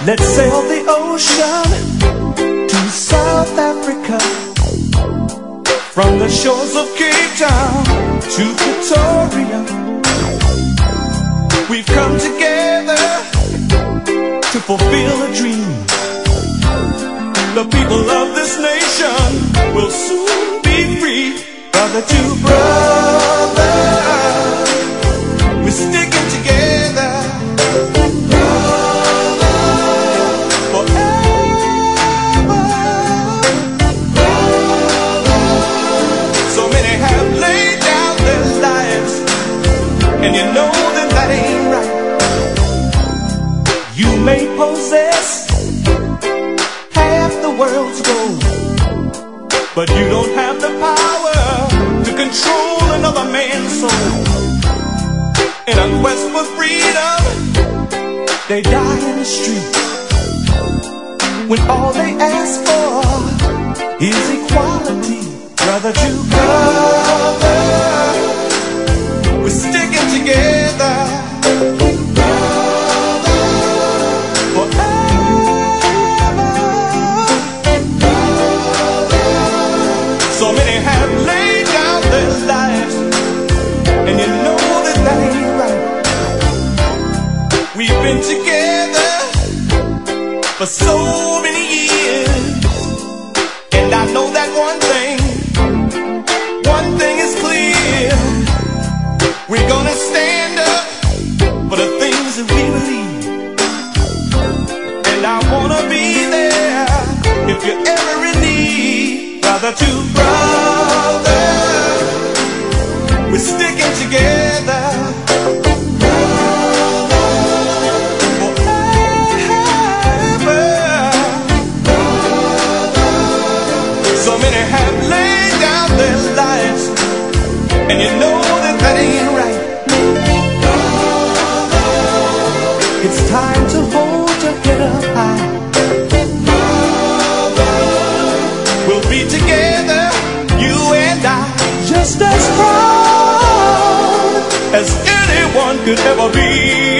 Let's sail the ocean to South Africa, from the shores of Cape Town to Pretoria. We've come together to fulfill a dream. The people of this nation will soon be free. Brother to brother, we're sticking together. And you know that that ain't right. You may possess half the world's gold, but you don't have the power to control another man's soul. In a quest for freedom, they die in the street, when all they ask for is equality. Brother to brother, we're sticking together, brother, forever, brother. So many have laid down their lives, and you know that that ain't right. We've been together for so many years, and I know that one thing is clear. We're gonna stand up for the things that we believe, and I wanna be there if you're ever in need. Brother to brother, we're sticking together, brother, forever, brother. So many have laid down their lives, and you know that that ain't right. It's time to hold your head up high. We'll be together, you and I, just as proud as anyone could ever be.